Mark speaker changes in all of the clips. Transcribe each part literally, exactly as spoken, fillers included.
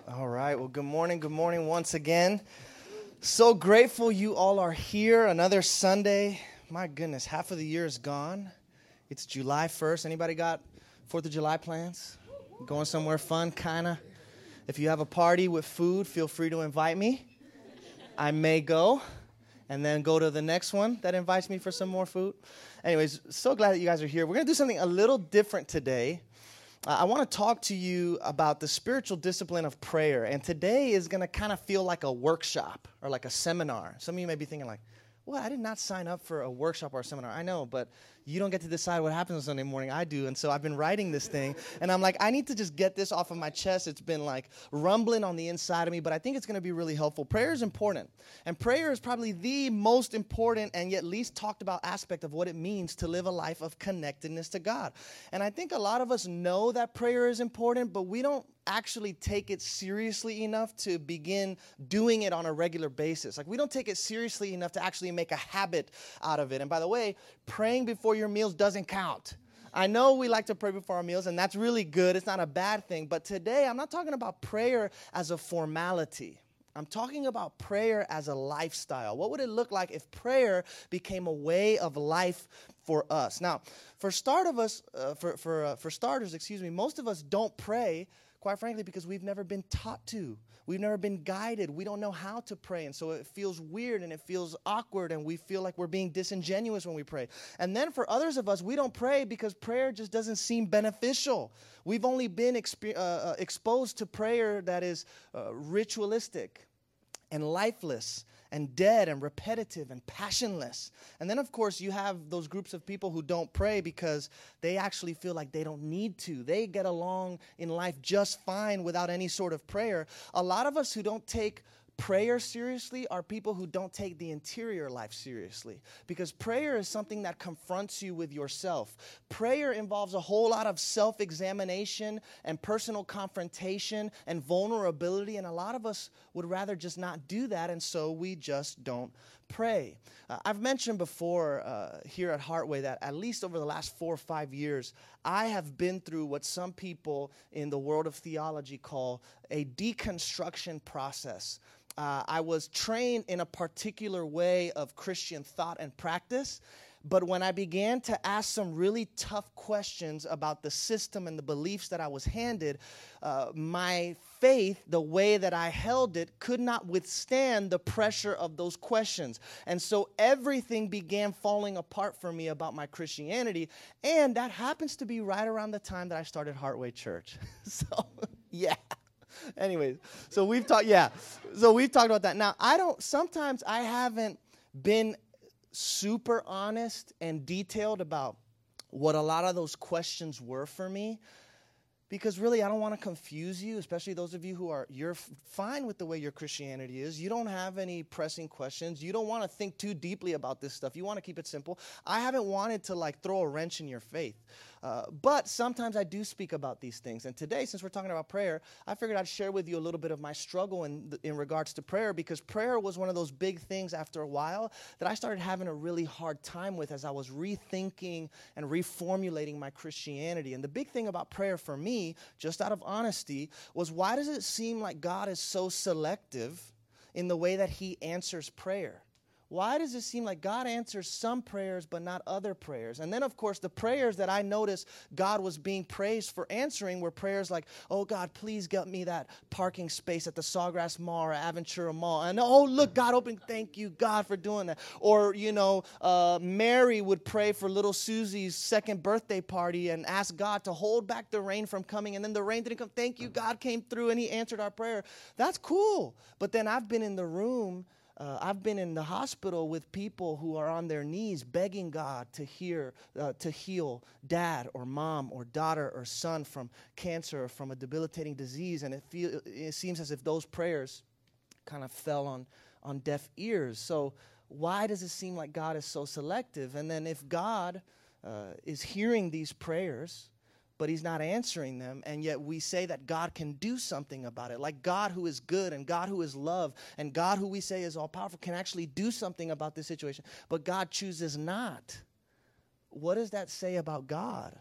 Speaker 1: All right. Well, good morning. Good morning once again. So grateful you all are here. Another Sunday. My goodness, half of the year is gone. It's July first. Anybody got fourth of July plans? Going somewhere fun, kind of? If you have a party with food, feel free to invite me. I may go and then go to the next one that invites me for some more food. Anyways, so glad that you guys are here. We're going to do something a little different today. Uh, I want to talk to you about the spiritual discipline of prayer. And today is going to kind of feel like a workshop or like a seminar. Some of you may be thinking like, well, I did not sign up for a workshop or a seminar. I know, but you don't get to decide what happens on Sunday morning. I do. And so I've been writing this thing. And I'm like, I need to just get this off of my chest. It's been like rumbling on the inside of me, but I think it's going to be really helpful. Prayer is important. And prayer is probably the most important and yet least talked about aspect of what it means to live a life of connectedness to God. And I think a lot of us know that prayer is important, but we don't actually take it seriously enough to begin doing it on a regular basis. Like we don't take it seriously enough to actually make a habit out of it. And by the way, praying before your meals doesn't count. I know we like to pray before our meals, and that's really good. It's not a bad thing. But today, I'm not talking about prayer as a formality. I'm talking about prayer as a lifestyle. What would it look like if prayer became a way of life for us? Now, for start of us, uh, for for uh, for starters, excuse me, most of us don't pray, quite frankly, because we've never been taught to. We've never been guided. We don't know how to pray. And so it feels weird and it feels awkward and we feel like we're being disingenuous when we pray. And then for others of us, we don't pray because prayer just doesn't seem beneficial. We've only been exp- uh, exposed to prayer that is uh, ritualistic and lifeless and dead and repetitive and passionless. And then, of course, you have those groups of people who don't pray because they actually feel like they don't need to. They get along in life just fine without any sort of prayer. A lot of us who don't take prayer seriously are people who don't take the interior life seriously, because prayer is something that confronts you with yourself. Prayer involves a whole lot of self-examination and personal confrontation and vulnerability, and a lot of us would rather just not do that, and so we just don't pray. Uh, I've mentioned before uh, here at Heartway that at least over the last four or five years, I have been through what some people in the world of theology call a deconstruction process. Uh, I was trained in a particular way of Christian thought and practice, but when I began to ask some really tough questions about the system and the beliefs that I was handed, uh, my faith, the way that I held it, could not withstand the pressure of those questions. And so everything began falling apart for me about my Christianity, and that happens to be right around the time that I started Heartway Church. So, yeah. Anyways, so we've talked, yeah, so we've talked about that. Now, I don't, sometimes I haven't been super honest and detailed about what a lot of those questions were for me, because really I don't want to confuse you, especially those of you who are, you're f- fine with the way your Christianity is. You don't have any pressing questions. You don't want to think too deeply about this stuff. You want to keep it simple. I haven't wanted to like throw a wrench in your faith. Uh, but sometimes I do speak about these things. And today, since we're talking about prayer, I figured I'd share with you a little bit of my struggle in, in regards to prayer, because prayer was one of those big things after a while that I started having a really hard time with as I was rethinking and reformulating my Christianity. And the big thing about prayer for me, just out of honesty, was why does it seem like God is so selective in the way that he answers prayer? Why does it seem like God answers some prayers but not other prayers? And then, of course, the prayers that I noticed God was being praised for answering were prayers like, oh, God, please get me that parking space at the Sawgrass Mall or Aventura Mall. And, oh, look, God, open, thank you, God, for doing that. Or, you know, uh, Mary would pray for little Susie's second birthday party and ask God to hold back the rain from coming. And then the rain didn't come. Thank you, God came through and he answered our prayer. That's cool. But then I've been in the room Uh, I've been in the hospital with people who are on their knees begging God to hear, uh, to heal dad or mom or daughter or son from cancer or from a debilitating disease, and it feel it seems as if those prayers kind of fell on on deaf ears. So why does it seem like God is so selective? And then if God uh, is hearing these prayers, but he's not answering them, and yet we say that God can do something about it. Like God who is good and God who is love and God who we say is all-powerful can actually do something about this situation, but God chooses not. What does that say about God?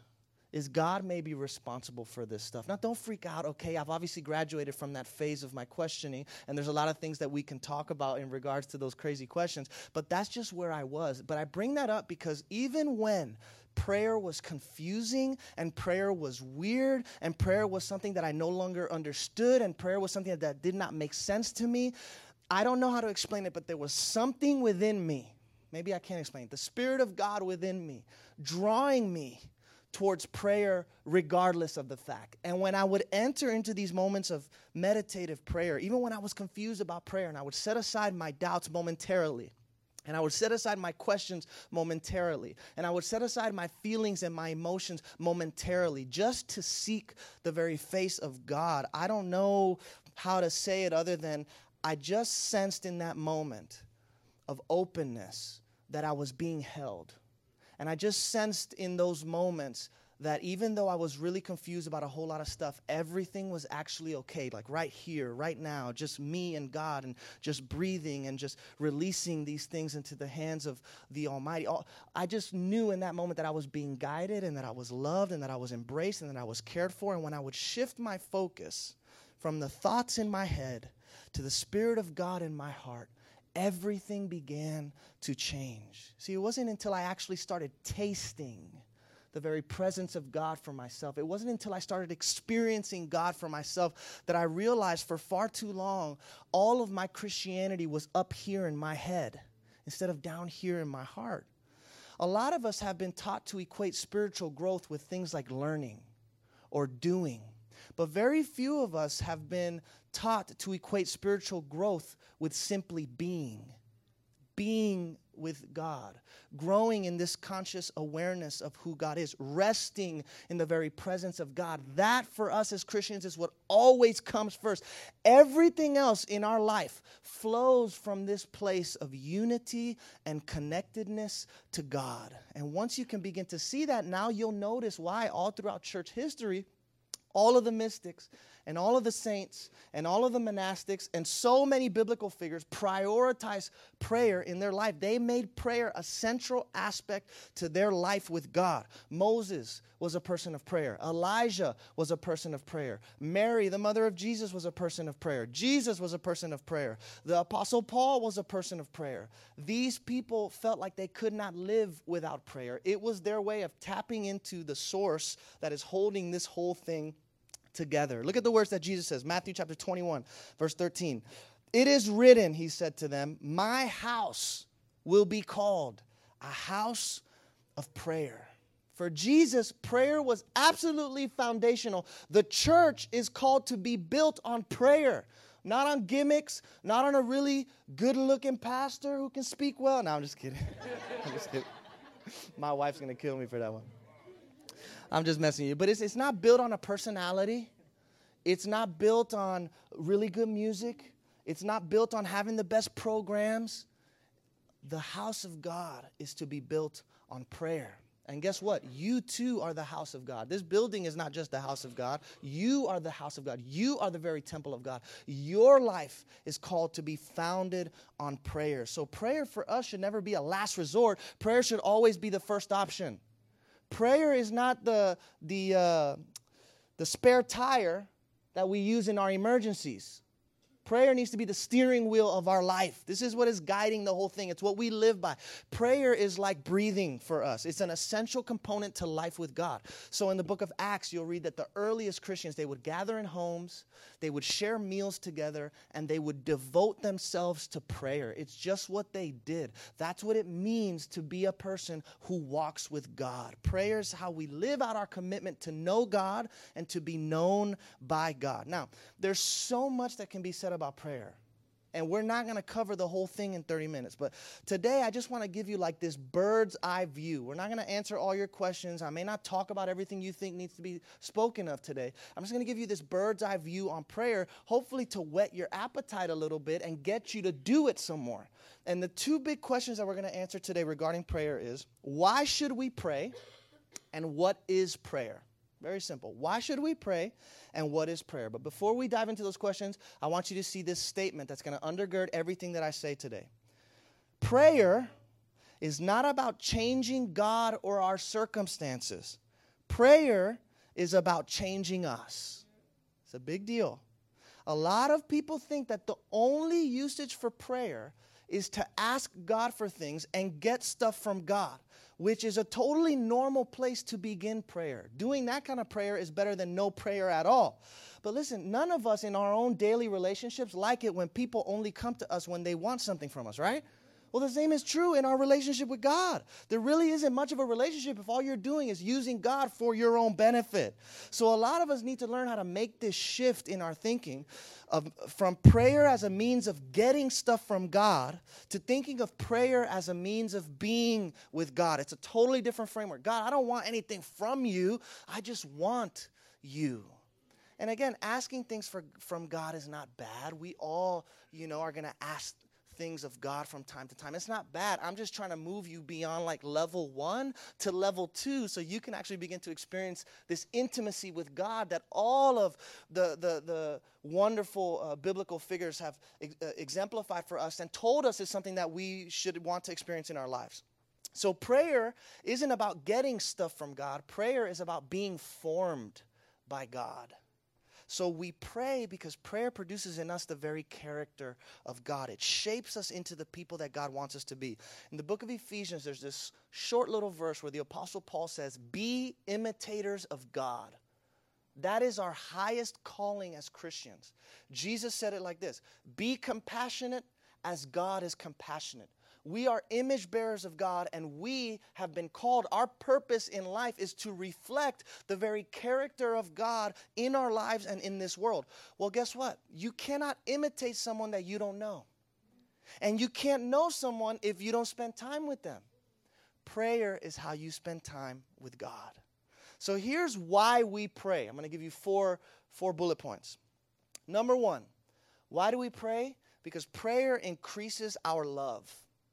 Speaker 1: is God may be responsible for this stuff. Now, don't freak out, okay? I've obviously graduated from that phase of my questioning, and there's a lot of things that we can talk about in regards to those crazy questions, but that's just where I was. But I bring that up because even when prayer was confusing, and prayer was weird, and prayer was something that I no longer understood, and prayer was something that did not make sense to me, I don't know how to explain it, but there was something within me. Maybe I can't explain it. The Spirit of God within me, drawing me towards prayer regardless of the fact. And when I would enter into these moments of meditative prayer, even when I was confused about prayer, and I would set aside my doubts momentarily, and I would set aside my questions momentarily, and I would set aside my feelings and my emotions momentarily just to seek the very face of God. I don't know how to say it other than I just sensed in that moment of openness that I was being held. And I just sensed in those moments that even though I was really confused about a whole lot of stuff, everything was actually okay, like right here, right now, just me and God, and just breathing and just releasing these things into the hands of the Almighty. I just knew in that moment that I was being guided, and that I was loved, and that I was embraced, and that I was cared for. And when I would shift my focus from the thoughts in my head to the Spirit of God in my heart, everything began to change. See, it wasn't until I actually started tasting the very presence of God for myself. It wasn't until I started experiencing God for myself that I realized for far too long, all of my Christianity was up here in my head instead of down here in my heart. A lot of us have been taught to equate spiritual growth with things like learning or doing. But very few of us have been taught to equate spiritual growth with simply being. Being with God. Growing in this conscious awareness of who God is. Resting in the very presence of God. That for us as Christians is what always comes first. Everything else in our life flows from this place of unity and connectedness to God. And once you can begin to see that, now you'll notice why all throughout church history, all of the mystics and all of the saints and all of the monastics and so many biblical figures prioritize prayer in their life. They made prayer a central aspect to their life with God. Moses was a person of prayer. Elijah was a person of prayer. Mary, the mother of Jesus, was a person of prayer. Jesus was a person of prayer. The Apostle Paul was a person of prayer. These people felt like they could not live without prayer. It was their way of tapping into the source that is holding this whole thing together. Look at the words that Jesus says, Matthew chapter twenty-one, verse thirteen. It is written, he said to them, my house will be called a house of prayer. For Jesus, prayer was absolutely foundational. The church is called to be built on prayer, not on gimmicks, not on a really good-looking pastor who can speak well. No, I'm just kidding. I'm just kidding. My wife's going to kill me for that one. I'm just messing with you. But it's, it's not built on a personality. It's not built on really good music. It's not built on having the best programs. The house of God is to be built on prayer. And guess what? You too are the house of God. This building is not just the house of God. You are the house of God. You are the very temple of God. Your life is called to be founded on prayer. So prayer for us should never be a last resort. Prayer should always be the first option. Prayer is not the, the, uh, the spare tire that we use in our emergencies. Prayer needs to be the steering wheel of our life. This is what is guiding the whole thing. It's what we live by. Prayer is like breathing for us. It's an essential component to life with God. So in the book of Acts, you'll read that the earliest Christians, they would gather in homes, they would share meals together, and they would devote themselves to prayer. It's just what they did. That's what it means to be a person who walks with God. Prayer is how we live out our commitment to know God and to be known by God. Now, there's so much that can be said about prayer. And we're not going to cover the whole thing in thirty minutes. But today, I just want to give you like this bird's eye view. We're not going to answer all your questions. I may not talk about everything you think needs to be spoken of today. I'm just going to give you this bird's eye view on prayer, hopefully to whet your appetite a little bit and get you to do it some more. And the two big questions that we're going to answer today regarding prayer is, why should we pray? And what is prayer? Very simple. Why should we pray, and what is prayer? But before we dive into those questions, I want you to see this statement that's going to undergird everything that I say today. Prayer is not about changing God or our circumstances. Prayer is about changing us. It's a big deal. A lot of people think that the only usage for prayer is to ask God for things and get stuff from God, which is a totally normal place to begin prayer. Doing that kind of prayer is better than no prayer at all. But listen, none of us in our own daily relationships like it when people only come to us when they want something from us, right? Well, the same is true in our relationship with God. There really isn't much of a relationship if all you're doing is using God for your own benefit. So a lot of us need to learn how to make this shift in our thinking of, from prayer as a means of getting stuff from God to thinking of prayer as a means of being with God. It's a totally different framework. God, I don't want anything from you. I just want you. And again, asking things for, from God is not bad. We all, you know, are going to ask things of God from time to time. It's not bad. I'm just trying to move you beyond like level one to level two so you can actually begin to experience this intimacy with God that all of the, the, the wonderful uh, biblical figures have ex- uh, exemplified for us and told us is something that we should want to experience in our lives. So prayer isn't about getting stuff from God. Prayer is about being formed by God. So we pray because prayer produces in us the very character of God. It shapes us into the people that God wants us to be. In the book of Ephesians, there's this short little verse where the Apostle Paul says, be imitators of God. That is our highest calling as Christians. Jesus said it like this, be compassionate as God is compassionate. We are image bearers of God, and we have been called. Our purpose in life is to reflect the very character of God in our lives and in this world. Well, guess what? You cannot imitate someone that you don't know. And you can't know someone if you don't spend time with them. Prayer is how you spend time with God. So here's why we pray. I'm going to give you four, four bullet points. Number one, why do we pray? Because prayer increases our love.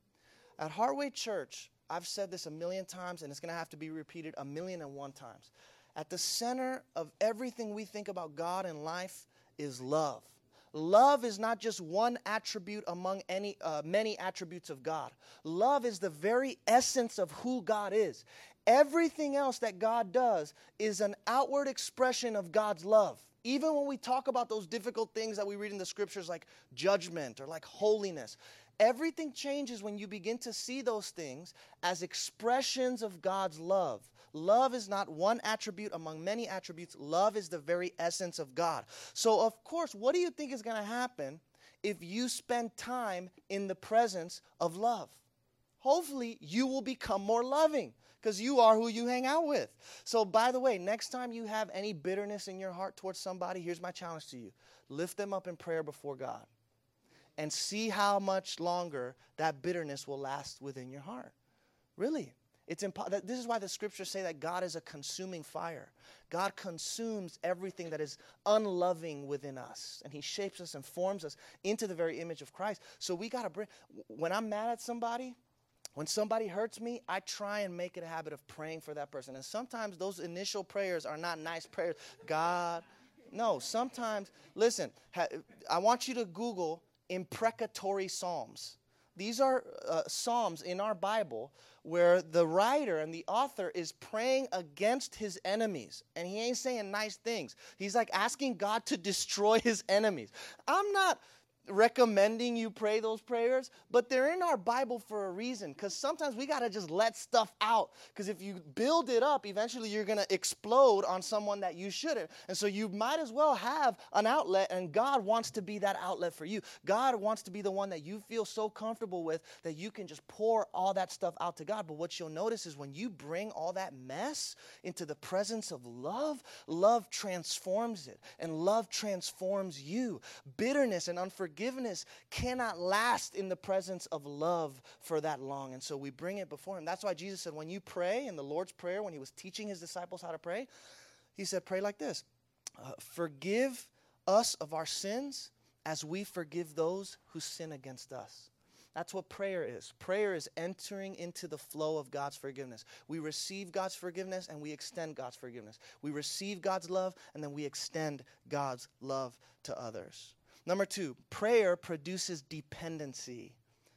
Speaker 1: At Heartway Church, I've said this a million times, and it's going to have to be repeated a million and one times. At the center of everything we think about God and life is love. Love is not just one attribute among any uh, many attributes of God. Love is the very essence of who God is. Everything else that God does is an outward expression of God's love. Even when we talk about those difficult things that we read in the scriptures like judgment or like holiness, everything changes when you begin to see those things as expressions of God's love. Love is not one attribute among many attributes. Love is the very essence of God. So, of course, what do you think is going to happen if you spend time in the presence of love? Hopefully, you will become more loving because you are who you hang out with. So, by the way, next time you have any bitterness in your heart towards somebody, here's my challenge to you. Lift them up in prayer before God. And see how much longer that bitterness will last within your heart. Really. It's impo- This is why the scriptures say that God is a consuming fire. God consumes everything that is unloving within us. And he shapes us and forms us into the very image of Christ. So we got to bring, when I'm mad at somebody, when somebody hurts me, I try and make it a habit of praying for that person. And sometimes those initial prayers are not nice prayers. God, no, sometimes, listen, ha- I want you to Google imprecatory psalms. These are uh, psalms in our Bible where the writer and the author is praying against his enemies. And he ain't saying nice things. He's like asking God to destroy his enemies. I'm not recommending you pray those prayers, but they're in our Bible for a reason, because sometimes we got to just let stuff out, because if you build it up, eventually you're going to explode on someone that you shouldn't. And so you might as well have an outlet, and God wants to be that outlet for you. God wants to be the one that you feel so comfortable with that you can just pour all that stuff out to God. But what you'll notice is when you bring all that mess into the presence of love, love transforms it, and love transforms you. Bitterness and unforgiveness Forgiveness cannot last in the presence of love for that long. And so we bring it before him. That's why Jesus said, when you pray in the Lord's Prayer, when he was teaching his disciples how to pray, he said, pray like this. Uh, forgive us of our sins as we forgive those who sin against us. That's what prayer is. Prayer is entering into the flow of God's forgiveness. We receive God's forgiveness and we extend God's forgiveness. We receive God's love and then we extend God's love to others. Number two, prayer produces dependency.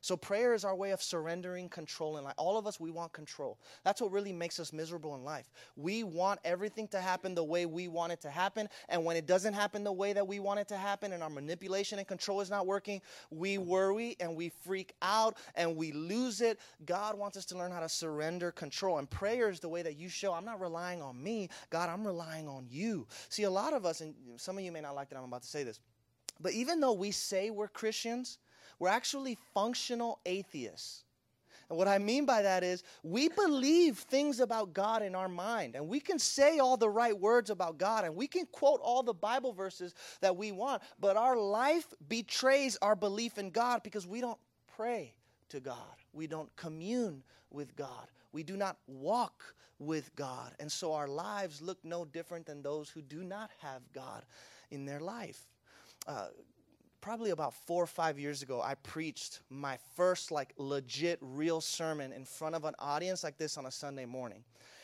Speaker 1: So prayer is our way of surrendering control in life. All of us, we want control. That's what really makes us miserable in life. We want everything to happen the way we want it to happen. And when it doesn't happen the way that we want it to happen and our manipulation and control is not working, we worry and we freak out and we lose it. God wants us to learn how to surrender control. And prayer is the way that you show, I'm not relying on me. God, I'm relying on you. See, a lot of us, and some of you may not like that I'm about to say this, but even though we say we're Christians, we're actually functional atheists. And what I mean by that is we believe things about God in our mind. And we can say all the right words about God. And we can quote all the Bible verses that we want. But our life betrays our belief in God because we don't pray to God. We don't commune with God. We do not walk with God. And so our lives look no different than those who do not have God in their life. Uh, Probably about four or five years ago, I preached my first like legit real sermon in front of an audience like this on a Sunday morning.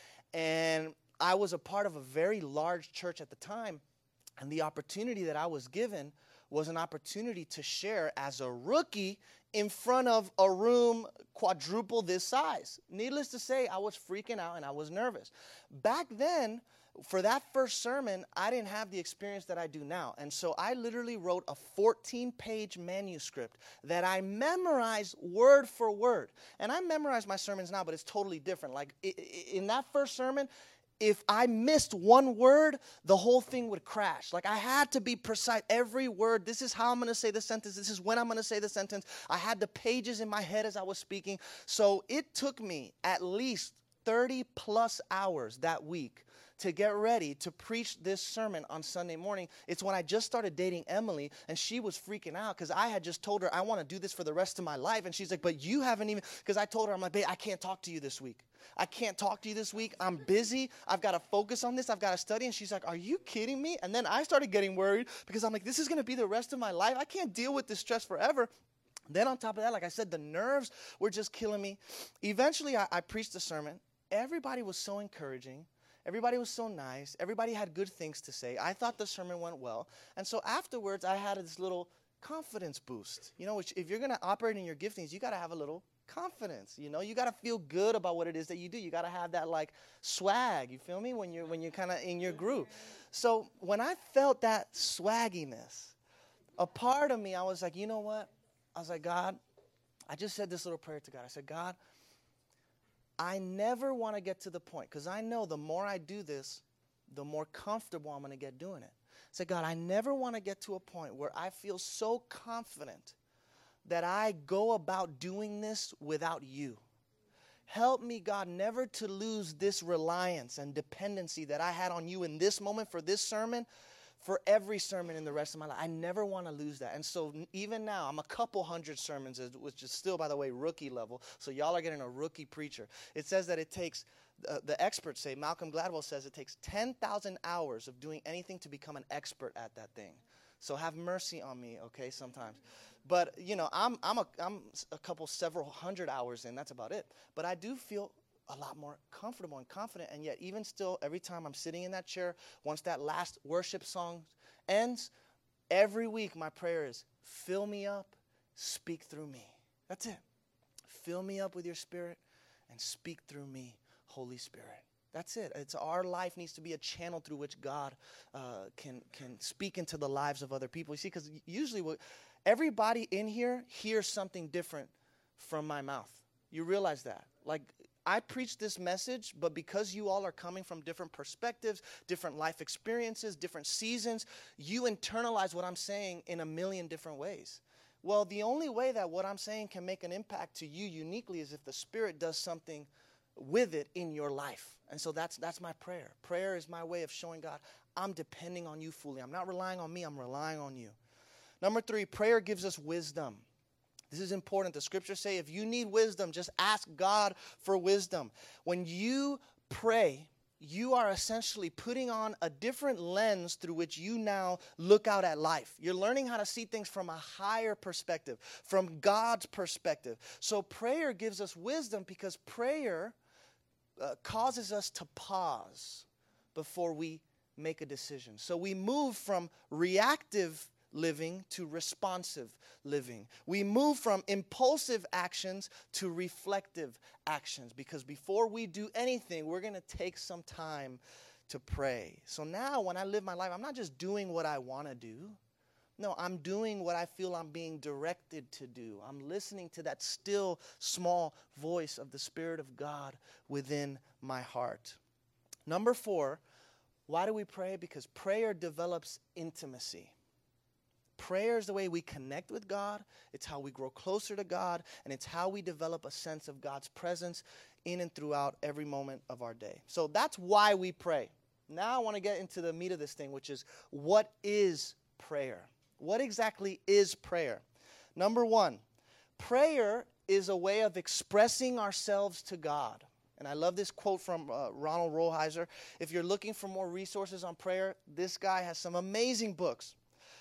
Speaker 1: And I was a part of a very large church at the time. And the opportunity that I was given was an opportunity to share as a rookie in front of a room quadruple this size. Needless to say, I was freaking out and I was nervous. Back then, for that first sermon, I didn't have the experience that I do now. And so I literally wrote a fourteen-page manuscript that I memorized word for word. And I memorize my sermons now, but it's totally different. Like in that first sermon, if I missed one word, the whole thing would crash. Like I had to be precise. Every word, this is how I'm going to say the sentence. This is when I'm going to say the sentence. I had the pages in my head as I was speaking. So it took me at least thirty plus hours that week to get ready to preach this sermon on Sunday morning. It's when I just started dating Emily, and she was freaking out because I had just told her I want to do this for the rest of my life. And she's like, but you haven't even, because I told her, I'm like, babe, I can't talk to you this week. I can't talk to you this week. I'm busy. I've got to focus on this. I've got to study. And she's like, are you kidding me? And then I started getting worried because I'm like, this is going to be the rest of my life. I can't deal with this stress forever. Then on top of that, like I said, the nerves were just killing me. Eventually, I, I preached the sermon. Everybody was so encouraging. Everybody was so nice. Everybody had good things to say. I thought the sermon went well. And so afterwards, I had this little confidence boost. You know, which if you're going to operate in your giftings, you got to have a little confidence. You know, you got to feel good about what it is that you do. You got to have that like swag. You feel me? When you're when you're kind of in your groove. So when I felt that swagginess, a part of me, I was like, you know what? I was like, God, I just said this little prayer to God. I said, God, I never want to get to the point, because I know the more I do this, the more comfortable I'm going to get doing it. I said, God, I never want to get to a point where I feel so confident that I go about doing this without you. Help me, God, never to lose this reliance and dependency that I had on you in this moment for this sermon, for every sermon in the rest of my life. I never want to lose that. And so even now, I'm a couple hundred sermons, which is still, by the way, rookie level. So y'all are getting a rookie preacher. It says that it takes, uh, the experts say, Malcolm Gladwell says it takes ten thousand hours of doing anything to become an expert at that thing. So have mercy on me, okay, sometimes. But, you know, I'm, I'm, a, I'm a couple, several hundred hours in. That's about it. But I do feel a lot more comfortable and confident, and yet even still, every time I'm sitting in that chair, once that last worship song ends, every week my prayer is, fill me up, speak through me. That's it. Fill me up with your Spirit and speak through me, Holy Spirit. That's it. It's our life needs to be a channel through which God uh, can can speak into the lives of other people. You see, because usually what, everybody in here hears something different from my mouth. You realize that? Like, I preach this message, but because you all are coming from different perspectives, different life experiences, different seasons, you internalize what I'm saying in a million different ways. Well, the only way that what I'm saying can make an impact to you uniquely is if the Spirit does something with it in your life. And so that's that's my prayer. Prayer is my way of showing God, I'm depending on you fully. I'm not relying on me, I'm relying on you. Number three, prayer gives us wisdom. This is important. The scriptures say if you need wisdom, just ask God for wisdom. When you pray, you are essentially putting on a different lens through which you now look out at life. You're learning how to see things from a higher perspective, from God's perspective. So prayer gives us wisdom because prayer uh, causes us to pause before we make a decision. So we move from reactive living to responsive living. We move from impulsive actions to reflective actions, because before we do anything, we're going to take some time to pray. So now when I live my life, I'm not just doing what I want to do. No, I'm doing what I feel I'm being directed to do. I'm listening to that still, small voice of the Spirit of God within my heart. Number four, why do we pray? Because prayer develops intimacy. Prayer is the way we connect with God. It's how we grow closer to God. And it's how we develop a sense of God's presence in and throughout every moment of our day. So that's why we pray. Now I want to get into the meat of this thing, which is, what is prayer? What exactly is prayer? Number one, prayer is a way of expressing ourselves to God. And I love this quote from uh, Ronald Rolheiser. If you're looking for more resources on prayer, this guy has some amazing books.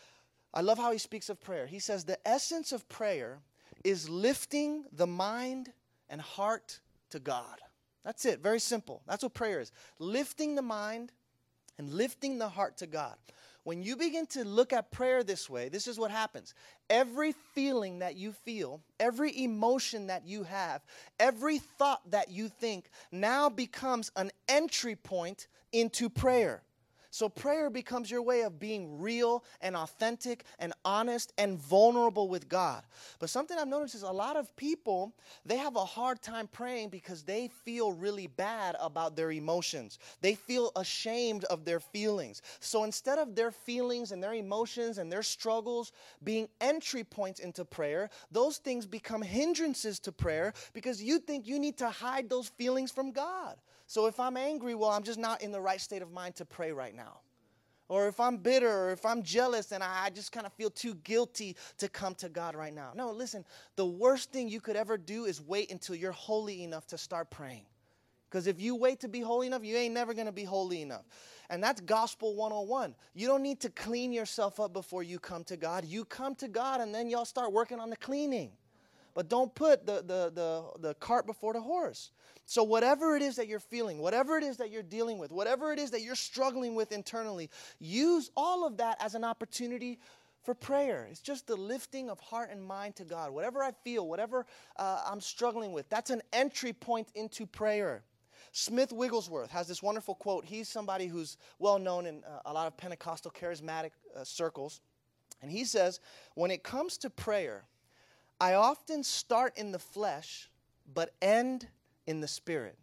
Speaker 1: I love how he speaks of prayer. He says, the essence of prayer is lifting the mind and heart to God. That's it. Very simple. That's what prayer is. Lifting the mind and lifting the heart to God. When you begin to look at prayer this way, this is what happens. Every feeling that you feel, every emotion that you have, every thought that you think now becomes an entry point into prayer. So prayer becomes your way of being real and authentic and honest and vulnerable with God. But something I've noticed is a lot of people, they have a hard time praying because they feel really bad about their emotions. They feel ashamed of their feelings. So instead of their feelings and their emotions and their struggles being entry points into prayer, those things become hindrances to prayer because you think you need to hide those feelings from God. So if I'm angry, well, I'm just not in the right state of mind to pray right now. Or if I'm bitter, or if I'm jealous, and I just kind of feel too guilty to come to God right now. No, listen, the worst thing you could ever do is wait until you're holy enough to start praying. Because if you wait to be holy enough, you ain't never going to be holy enough. And that's gospel one oh one. You don't need to clean yourself up before you come to God. You come to God, and then y'all start working on the cleaning. But don't put the, the, the, the cart before the horse. So whatever it is that you're feeling, whatever it is that you're dealing with, whatever it is that you're struggling with internally, use all of that as an opportunity for prayer. It's just the lifting of heart and mind to God. Whatever I feel, whatever uh, I'm struggling with, that's an entry point into prayer. Smith Wigglesworth has this wonderful quote. He's somebody who's well known in uh, a lot of Pentecostal charismatic uh, circles. And he says, when it comes to prayer, I often start in the flesh, but end in the spirit.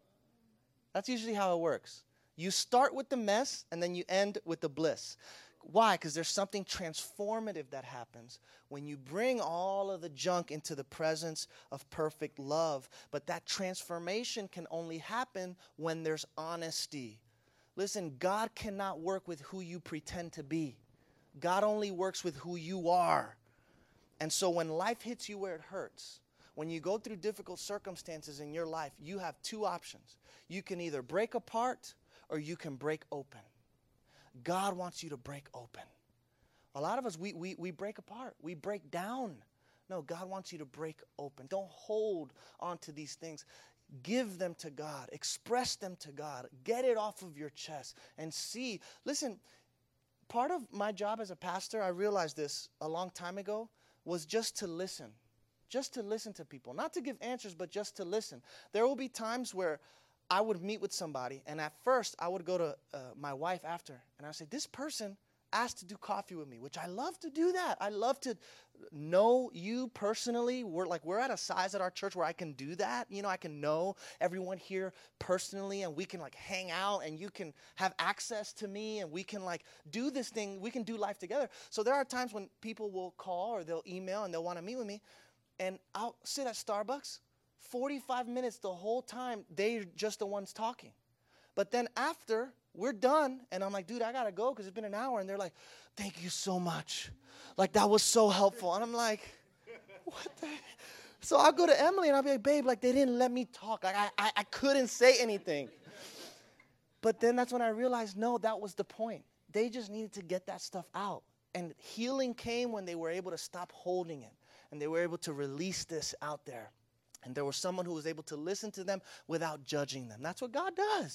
Speaker 1: That's usually how it works. You start with the mess, and then you end with the bliss. Why? Because there's something transformative that happens when you bring all of the junk into the presence of perfect love. But that transformation can only happen when there's honesty. Listen, God cannot work with who you pretend to be. God only works with who you are. And so when life hits you where it hurts, when you go through difficult circumstances in your life, you have two options. You can either break apart or you can break open. God wants you to break open. A lot of us, we, we, we break apart. We break down. No, God wants you to break open. Don't hold on to these things. Give them to God. Express them to God. Get it off of your chest and see. Listen, part of my job as a pastor, I realized this a long time ago, was just to listen. Just to listen to people. Not to give answers, but just to listen. There will be times where I would meet with somebody, and at first I would go to uh, my wife after, and I'd say, this person asked to do coffee with me, which I love to do that. I love to know you personally. We're like we're at a size at our church where I can do that. You know, I can know everyone here personally, and we can like hang out, and you can have access to me, and we can like do this thing. We can do life together. So there are times when people will call or they'll email and they'll want to meet with me, and I'll sit at Starbucks, forty-five minutes the whole time. They're just the ones talking. But then after we're done, and I'm like, dude, I got to go because it's been an hour. And they're like, thank you so much. Like, that was so helpful. And I'm like, what the heck? So I'll go to Emily, and I'll be like, babe, like, they didn't let me talk. Like, I, I, I couldn't say anything. But then that's when I realized, no, that was the point. They just needed to get that stuff out. And healing came when they were able to stop holding it. And they were able to release this out there. And there was someone who was able to listen to them without judging them. That's what God does.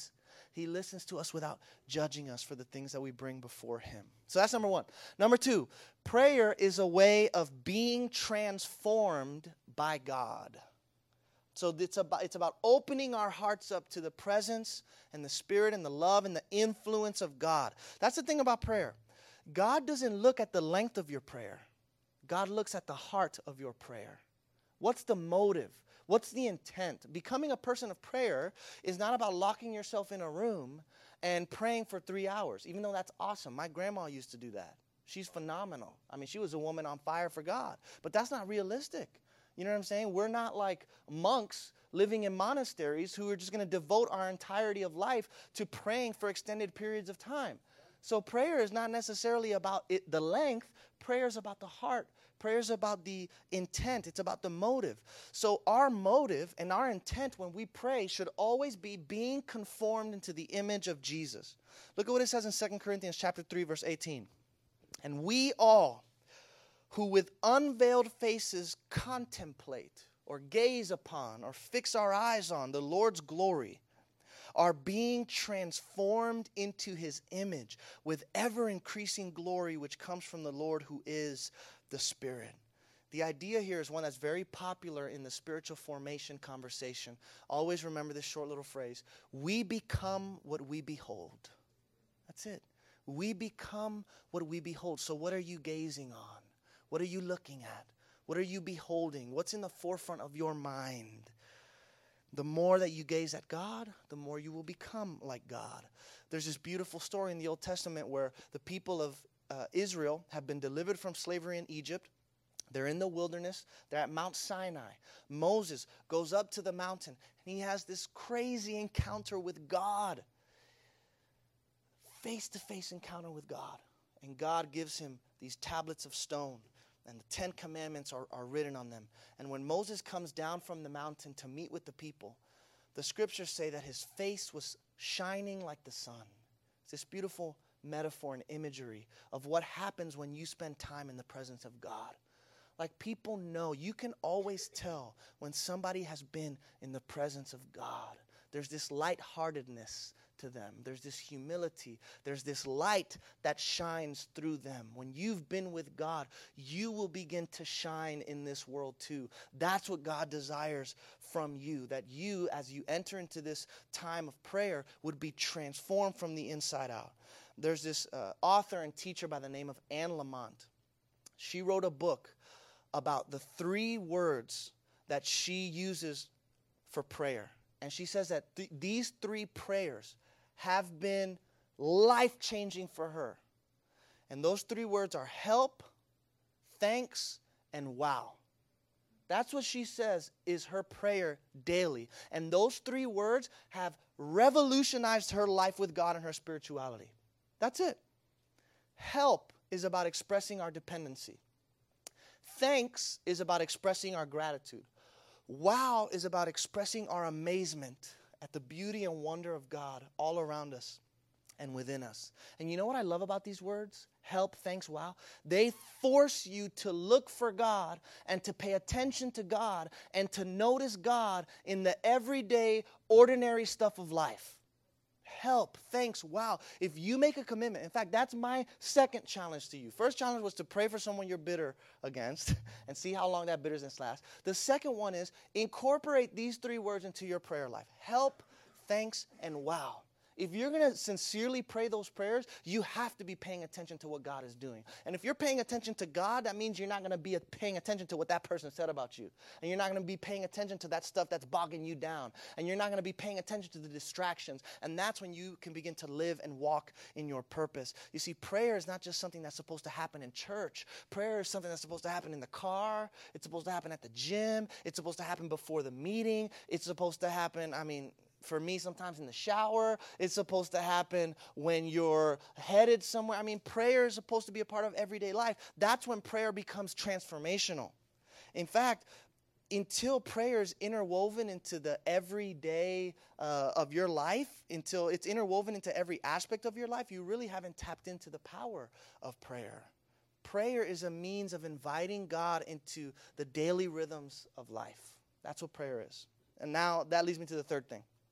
Speaker 1: He listens to us without judging us for the things that we bring before him. So that's number one. Number two, prayer is a way of being transformed by God. So it's about, it's about opening our hearts up to the presence and the Spirit and the love and the influence of God. That's the thing about prayer. God doesn't look at the length of your prayer. God looks at the heart of your prayer. What's the motive? What's the intent? Becoming a person of prayer is not about locking yourself in a room and praying for three hours, even though that's awesome. My grandma used to do that. She's phenomenal. I mean, she was a woman on fire for God. But that's not realistic. You know what I'm saying? We're not like monks living in monasteries who are just going to devote our entirety of life to praying for extended periods of time. So prayer is not necessarily about it, the length. Prayer is about the heart. Prayer is about the intent. It's about the motive. So our motive and our intent when we pray should always be being conformed into the image of Jesus. Look at what it says in Second Corinthians chapter three, verse eighteen. And we all who with unveiled faces contemplate or gaze upon or fix our eyes on the Lord's glory are being transformed into his image with ever-increasing glory which comes from the Lord who is the Spirit. The idea here is one that's very popular in the spiritual formation conversation. Always remember this short little phrase. We become what we behold. That's it. We become what we behold. So what are you gazing on? What are you looking at? What are you beholding? What's in the forefront of your mind? The more that you gaze at God, the more you will become like God. There's this beautiful story in the Old Testament where the people of uh, Israel have been delivered from slavery in Egypt. They're in the wilderness. They're at Mount Sinai. Moses goes up to the mountain, and he has this crazy encounter with God. Face-to-face encounter with God. And God gives him these tablets of stone. And the Ten Commandments are, are written on them. And when Moses comes down from the mountain to meet with the people, the scriptures say that his face was shining like the sun. It's this beautiful metaphor and imagery of what happens when you spend time in the presence of God. Like people know, you can always tell when somebody has been in the presence of God. There's this lightheartedness to them. There's this humility. There's this light that shines through them. When you've been with God, you will begin to shine in this world too. That's what God desires from you, that you, as you enter into this time of prayer, would be transformed from the inside out. There's this uh, author and teacher by the name of Anne Lamott. She wrote a book about the three words that she uses for prayer. And she says that th- these three prayers have been life-changing for her. And those three words are help, thanks, and wow. That's what she says is her prayer daily. And those three words have revolutionized her life with God and her spirituality. That's it. Help is about expressing our dependency. Thanks is about expressing our gratitude. Wow is about expressing our amazement at the beauty and wonder of God all around us and within us. And you know what I love about these words? Help, thanks, wow. They force you to look for God and to pay attention to God and to notice God in the everyday, ordinary stuff of life. Help, thanks, wow. If you make a commitment, in fact, that's my second challenge to you. First challenge was to pray for someone you're bitter against and see how long that bitterness lasts. The second one is incorporate these three words into your prayer life. Help, thanks, and wow. If you're going to sincerely pray those prayers, you have to be paying attention to what God is doing. And if you're paying attention to God, that means you're not going to be paying attention to what that person said about you. And you're not going to be paying attention to that stuff that's bogging you down. And you're not going to be paying attention to the distractions. And that's when you can begin to live and walk in your purpose. You see, prayer is not just something that's supposed to happen in church. Prayer is something that's supposed to happen in the car. It's supposed to happen at the gym. It's supposed to happen before the meeting. It's supposed to happen, I mean... For me, sometimes in the shower. It's supposed to happen when you're headed somewhere. I mean, prayer is supposed to be a part of everyday life. That's when prayer becomes transformational. In fact, until prayer is interwoven into the everyday uh, of your life, until it's interwoven into every aspect of your life, you really haven't tapped into the power of prayer. Prayer is a means of inviting God into the daily rhythms of life. That's what prayer is. And now that leads me to the third thing.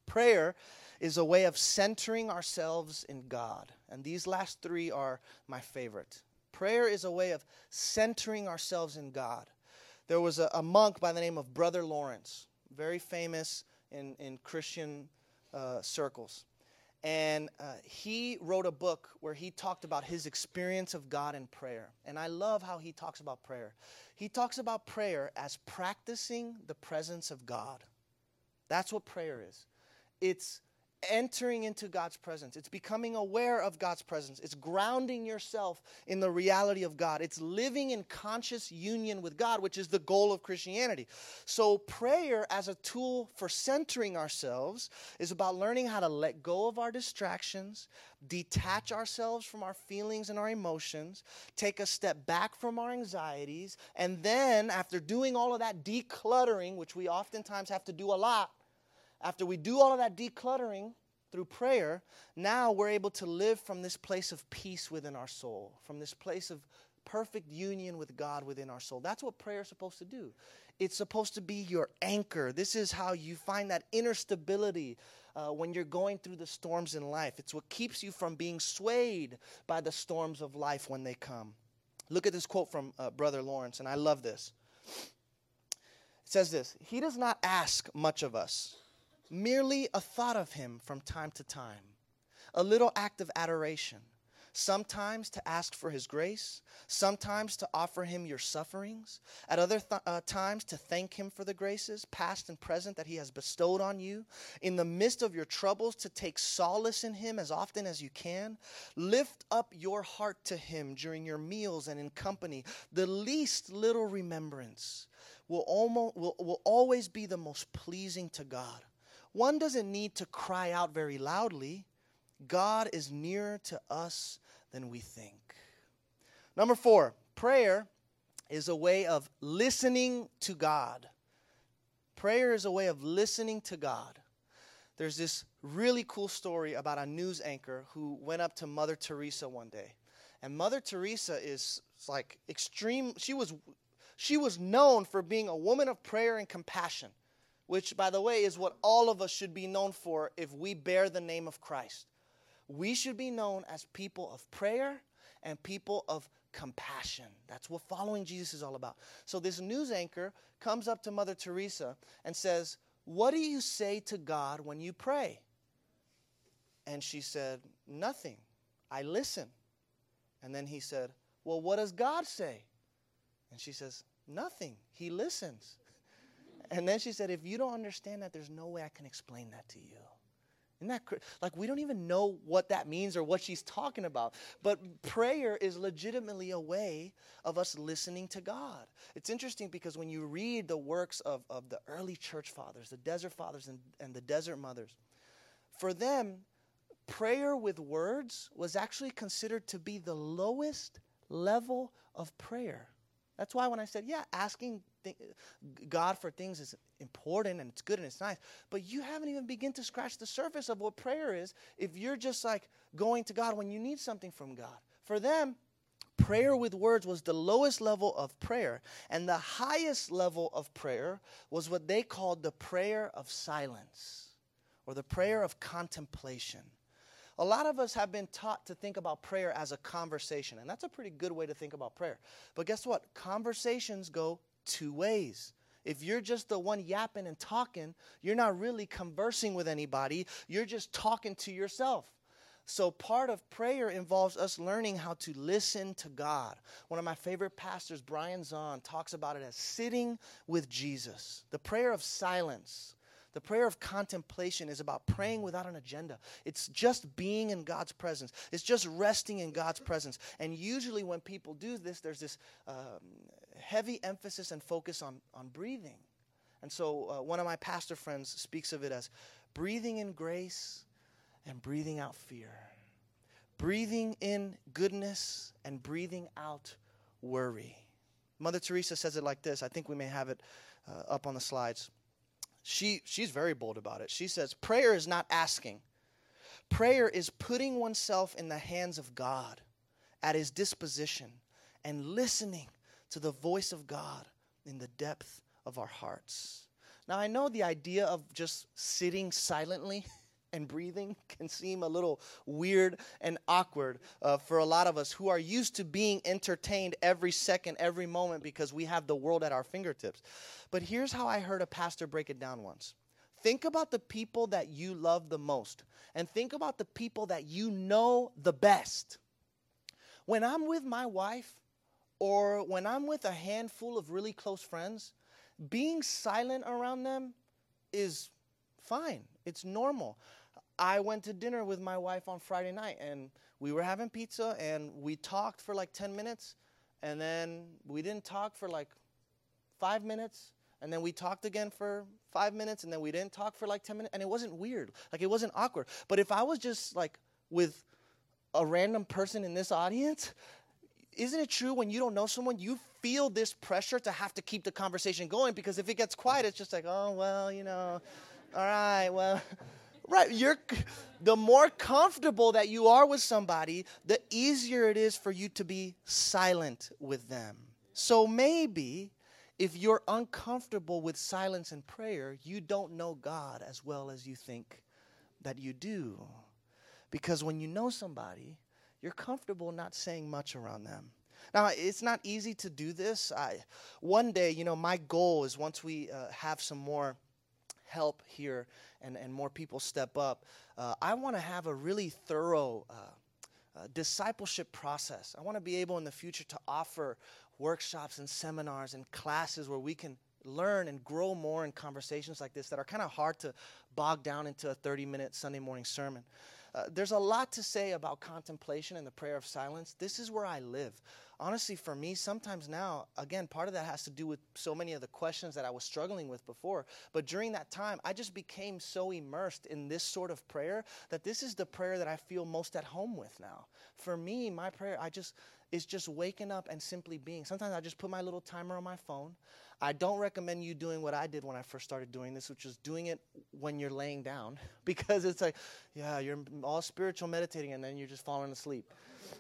Speaker 1: Prayer is a way of centering ourselves in God. And these last three are my favorite. Prayer is a way of centering ourselves in God. There was a, a monk by the name of Brother Lawrence, very famous in, in Christian uh, circles. And uh, he wrote a book where he talked about his experience of God in prayer. And I love how he talks about prayer. He talks about prayer as practicing the presence of God. That's what prayer is. It's entering into God's presence. It's becoming aware of God's presence. It's grounding yourself in the reality of God. It's living in conscious union with God, which is the goal of Christianity. So prayer as a tool for centering ourselves is about learning how to let go of our distractions, detach ourselves from our feelings and our emotions, take a step back from our anxieties, and then after doing all of that decluttering, which we oftentimes have to do a lot, after we do all of that decluttering through prayer, now we're able to live from this place of peace within our soul, from this place of perfect union with God within our soul. That's what prayer is supposed to do. It's supposed to be your anchor. This is how you find that inner stability uh, when you're going through the storms in life. It's what keeps you from being swayed by the storms of life when they come. Look at this quote from uh, Brother Lawrence, and I love this. It says this: "He does not ask much of us. Merely a thought of him from time to time, a little act of adoration, sometimes to ask for his grace, sometimes to offer him your sufferings, at other th- uh, times to thank him for the graces, past and present, that he has bestowed on you. In the midst of your troubles, to take solace in him as often as you can. Lift up your heart to him during your meals and in company. The least little remembrance will, almost, will, will always be the most pleasing to God. One doesn't need to cry out very loudly. God is nearer to us than we think." Number four, prayer is a way of listening to God. Prayer is a way of listening to God. There's this really cool story about a news anchor who went up to Mother Teresa one day. And Mother Teresa is like extreme. She was, she was known for being a woman of prayer and compassion, which, by the way, is what all of us should be known for if we bear the name of Christ. We should be known as people of prayer and people of compassion. That's what following Jesus is all about. So this news anchor comes up to Mother Teresa and says, "What do you say to God when you pray?" And she said, "Nothing. I listen." And then he said, "Well, what does God say?" And she says, "Nothing. He listens." And then she said, "If you don't understand that, there's no way I can explain that to you." Isn't that cr- like we don't even know what that means or what she's talking about. But prayer is legitimately a way of us listening to God. It's interesting because when you read the works of, of the early church fathers, the desert fathers and, and the desert mothers, for them, prayer with words was actually considered to be the lowest level of prayer. That's why when I said, yeah, asking th- God for things is important and it's good and it's nice, but you haven't even begun to scratch the surface of what prayer is if you're just like going to God when you need something from God. For them, prayer with words was the lowest level of prayer, and the highest level of prayer was what they called the prayer of silence or the prayer of contemplation. A lot of us have been taught to think about prayer as a conversation, and that's a pretty good way to think about prayer. But guess what? Conversations go two ways. If you're just the one yapping and talking, you're not really conversing with anybody. You're just talking to yourself. So part of prayer involves us learning how to listen to God. One of my favorite pastors, Brian Zahn, talks about it as sitting with Jesus. The prayer of silence. The prayer of contemplation is about praying without an agenda. It's just being in God's presence. It's just resting in God's presence. And usually when people do this, there's this um, heavy emphasis and focus on, on breathing. And so uh, one of my pastor friends speaks of it as breathing in grace and breathing out fear. Breathing in goodness and breathing out worry. Mother Teresa says it like this. I think we may have it uh, up on the slides. She she's very bold about it. She says, prayer is not asking. Prayer is putting oneself in the hands of God at his disposition and listening to the voice of God in the depth of our hearts. Now, I know the idea of just sitting silently and breathing can seem a little weird and awkward uh, for a lot of us who are used to being entertained every second, every moment because we have the world at our fingertips. But here's how I heard a pastor break it down once. Think about the people that you love the most, and think about the people that you know the best. When I'm with my wife, or when I'm with a handful of really close friends, being silent around them is fine. It's normal. I went to dinner with my wife on Friday night, and we were having pizza, and we talked for like ten minutes, and then we didn't talk for like five minutes, and then we talked again for five minutes, and then we didn't talk for like ten minutes, and it wasn't weird. Like, it wasn't awkward. But if I was just like with a random person in this audience, isn't it true when you don't know someone, you feel this pressure to have to keep the conversation going, because if it gets quiet, it's just like, oh, well, you know, all right, well, right. You're, the more comfortable that you are with somebody, the easier it is for you to be silent with them. So maybe if you're uncomfortable with silence and prayer, you don't know God as well as you think that you do. Because when you know somebody, you're comfortable not saying much around them. Now, it's not easy to do this. I, one day, you know, my goal is once we uh, have some more help here and, and more people step up, uh, I want to have a really thorough uh, uh, discipleship process. I want to be able in the future to offer workshops and seminars and classes where we can learn and grow more in conversations like this that are kind of hard to bog down into a thirty-minute Sunday morning sermon. Uh, there's a lot to say about contemplation and the prayer of silence. This is where I live. Honestly, for me, sometimes now, again, part of that has to do with so many of the questions that I was struggling with before. But during that time, I just became so immersed in this sort of prayer that this is the prayer that I feel most at home with now. For me, my prayer, I just is just waking up and simply being. Sometimes I just put my little timer on my phone. I don't recommend you doing what I did when I first started doing this, which is doing it when you're laying down, because it's like, yeah, you're all spiritual meditating, and then you're just falling asleep.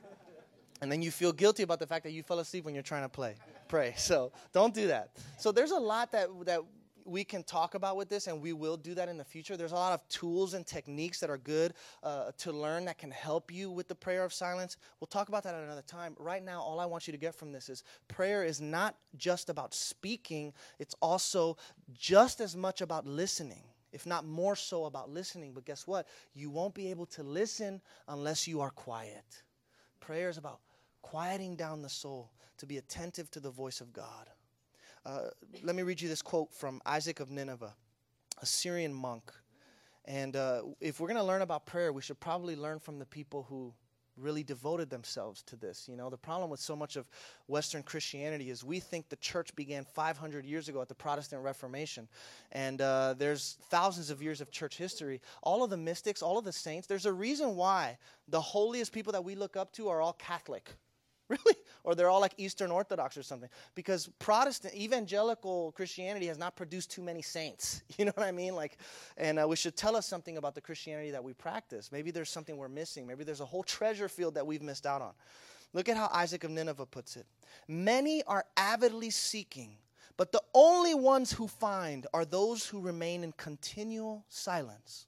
Speaker 1: And then you feel guilty about the fact that you fell asleep when you're trying to play, pray. So don't do that. So there's a lot that that we can talk about with this, and we will do that in the future. There's a lot of tools and techniques that are good uh, to learn that can help you with the prayer of silence. We'll talk about that at another time. Right now, all I want you to get from this is prayer is not just about speaking. It's also just as much about listening, if not more so about listening. But guess what? You won't be able to listen unless you are quiet. Prayer is about quieting down the soul to be attentive to the voice of God. Uh, let me read you this quote from Isaac of Nineveh, a Syrian monk. And uh, if we're going to learn about prayer, we should probably learn from the people who really devoted themselves to this. You know, the problem with so much of Western Christianity is we think the church began five hundred years ago at the Protestant Reformation. And uh, there's thousands of years of church history. All of the mystics, all of the saints, there's a reason why the holiest people that we look up to are all Catholic. Really? Or they're all like Eastern Orthodox or something. Because Protestant, evangelical Christianity has not produced too many saints. You know what I mean? Like, and uh, we should tell us something about the Christianity that we practice. Maybe there's something we're missing. Maybe there's a whole treasure field that we've missed out on. Look at how Isaac of Nineveh puts it. Many are avidly seeking, but the only ones who find are those who remain in continual silence.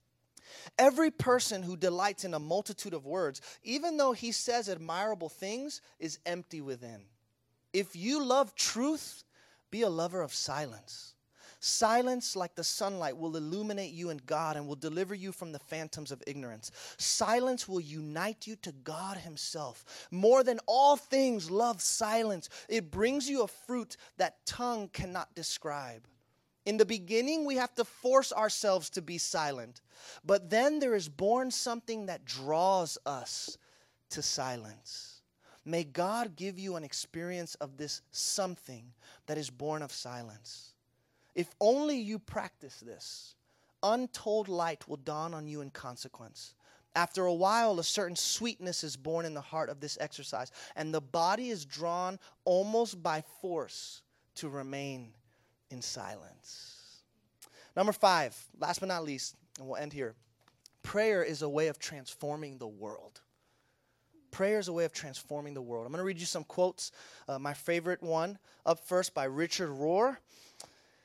Speaker 1: Every person who delights in a multitude of words, even though he says admirable things, is empty within. If you love truth, be a lover of silence. Silence, like the sunlight, will illuminate you in God and will deliver you from the phantoms of ignorance. Silence will unite you to God himself. More than all things, love silence. It brings you a fruit that tongue cannot describe. In the beginning, we have to force ourselves to be silent. But then there is born something that draws us to silence. May God give you an experience of this something that is born of silence. If only you practice this, untold light will dawn on you in consequence. After a while, a certain sweetness is born in the heart of this exercise, and the body is drawn almost by force to remain in silence. Number five, last but not least, and we'll end here. Prayer is a way of transforming the world. Prayer is a way of transforming the world. I'm going to read you some quotes. Uh, my favorite one, up first by Richard Rohr.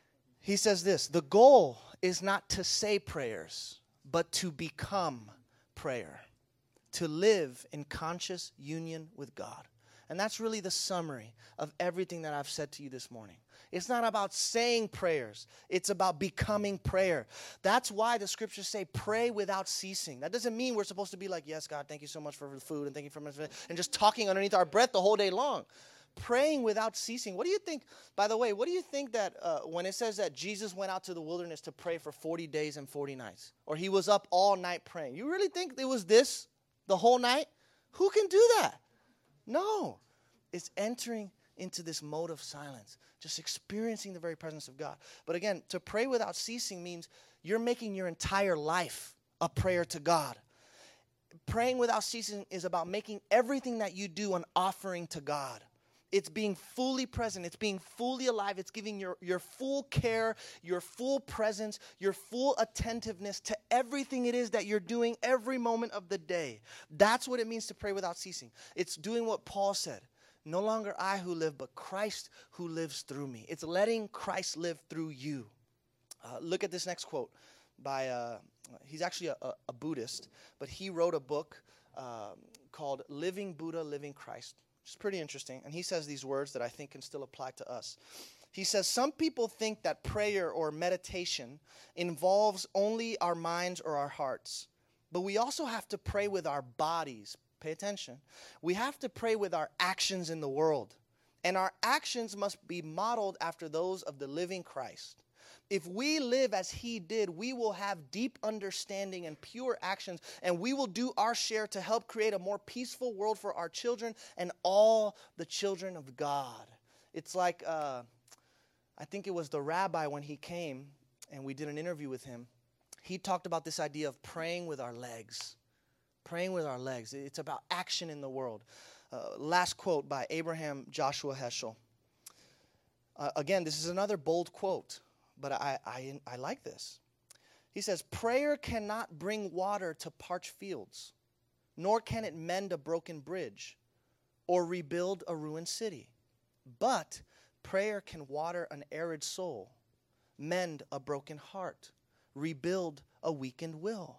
Speaker 1: He says this, the goal is not to say prayers, but to become prayer, to live in conscious union with God. And that's really the summary of everything that I've said to you this morning. It's not about saying prayers. It's about becoming prayer. That's why the scriptures say pray without ceasing. That doesn't mean we're supposed to be like, yes, God, thank you so much for the food and thank you for much, and just talking underneath our breath the whole day long. Praying without ceasing. What do you think, by the way, what do you think that uh, when it says that Jesus went out to the wilderness to pray for forty days and forty nights, or he was up all night praying? You really think it was this the whole night? Who can do that? No. It's entering into this mode of silence, just experiencing the very presence of God. But again, to pray without ceasing means you're making your entire life a prayer to God. Praying without ceasing is about making everything that you do an offering to God. It's being fully present. It's being fully alive. It's giving your, your full care, your full presence, your full attentiveness to everything it is that you're doing every moment of the day. That's what it means to pray without ceasing. It's doing what Paul said. No longer I who live, but Christ who lives through me. It's letting Christ live through you. Uh, look at this next quote by, uh, he's actually a, a Buddhist, but he wrote a book uh, called Living Buddha, Living Christ. It's pretty interesting. And he says these words that I think can still apply to us. He says, some people think that prayer or meditation involves only our minds or our hearts. But we also have to pray with our bodies. Pay attention. We have to pray with our actions in the world. And our actions must be modeled after those of the living Christ. If we live as he did, we will have deep understanding and pure actions, and we will do our share to help create a more peaceful world for our children and all the children of God. It's like, uh, I think it was the rabbi when he came, and we did an interview with him. He talked about this idea of praying with our legs. Praying with our legs. It's about action in the world. Uh, last quote by Abraham Joshua Heschel. Uh, again, this is another bold quote. But I, I I like this. He says, prayer cannot bring water to parched fields, nor can it mend a broken bridge or rebuild a ruined city. But prayer can water an arid soul, mend a broken heart, rebuild a weakened will.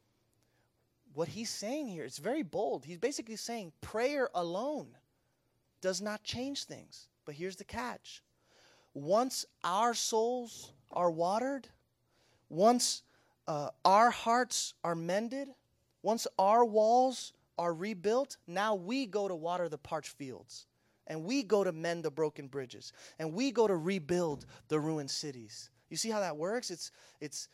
Speaker 1: What he's saying here, it's very bold. He's basically saying prayer alone does not change things. But here's the catch. Once our souls are watered, once uh, our hearts are mended, once our walls are rebuilt, now we go to water the parched fields. And we go to mend the broken bridges. And we go to rebuild the ruined cities. You see how that works? It's, it's,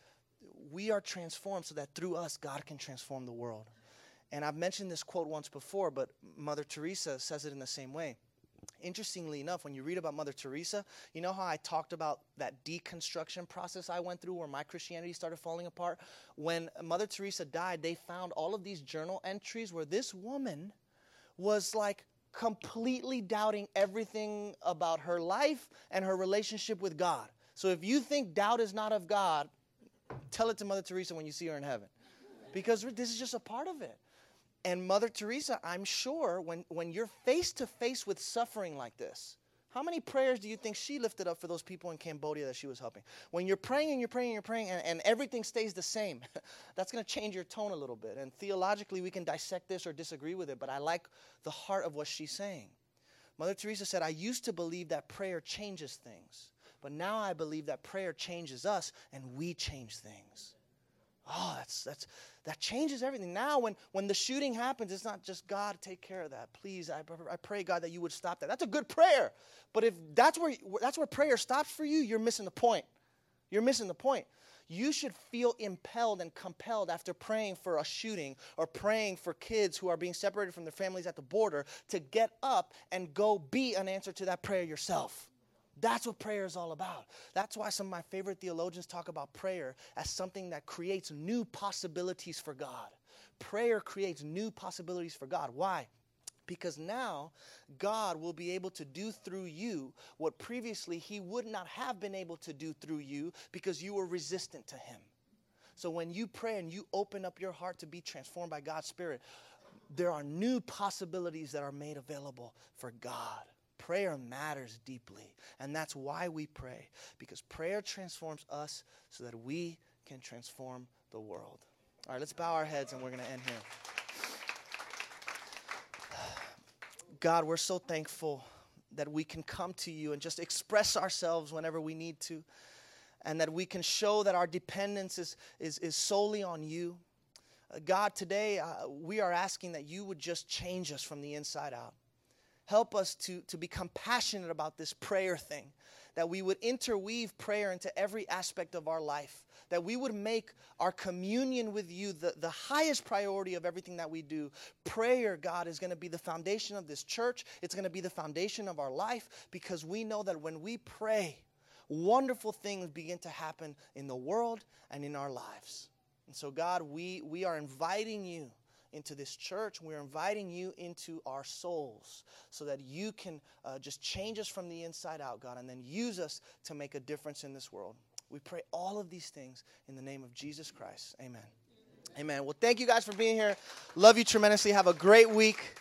Speaker 1: we are transformed so that through us, God can transform the world. And I've mentioned this quote once before, but Mother Teresa says it in the same way. Interestingly enough, when you read about Mother Teresa, you know how I talked about that deconstruction process I went through where my Christianity started falling apart? When Mother Teresa died, they found all of these journal entries where this woman was like completely doubting everything about her life and her relationship with God. So if you think doubt is not of God, tell it to Mother Teresa when you see her in heaven. Because this is just a part of it. And Mother Teresa, I'm sure, when, when you're face-to-face with suffering like this, how many prayers do you think she lifted up for those people in Cambodia that she was helping? When you're praying and you're praying and you're praying and, and everything stays the same, that's going to change your tone a little bit. And theologically, we can dissect this or disagree with it, but I like the heart of what she's saying. Mother Teresa said, I used to believe that prayer changes things, but now I believe that prayer changes us and we change things. Oh, that's that's that changes everything. Now when, when the shooting happens, it's not just, God, take care of that. Please, I, I pray, God, that you would stop that. That's a good prayer. But if that's where that's where prayer stops for you, you're missing the point. You're missing the point. You should feel impelled and compelled after praying for a shooting or praying for kids who are being separated from their families at the border to get up and go be an answer to that prayer yourself. That's what prayer is all about. That's why some of my favorite theologians talk about prayer as something that creates new possibilities for God. Prayer creates new possibilities for God. Why? Because now God will be able to do through you what previously he would not have been able to do through you because you were resistant to him. So when you pray and you open up your heart to be transformed by God's Spirit, there are new possibilities that are made available for God. prayer matters deeply. And that's why we pray, because prayer transforms us so that we can transform the world. All right, let's bow our heads and we're going to end here. God, we're so thankful that we can come to you and just express ourselves whenever we need to, and that we can show that our dependence is, is, is solely on you. Uh, God, today uh, we are asking that you would just change us from the inside out. Help us to, to become passionate about this prayer thing, that we would interweave prayer into every aspect of our life, that we would make our communion with you the, the highest priority of everything that we do. Prayer, God, is going to be the foundation of this church. It's going to be the foundation of our life, because we know that when we pray, wonderful things begin to happen in the world and in our lives. And so, God, we, we are inviting you into this church. We're inviting you into our souls so that you can uh, just change us from the inside out, God, and then use us to make a difference in this world. We pray all of these things in the name of Jesus Christ. Amen. Amen. Well, thank you guys for being here. Love you tremendously. Have a great week.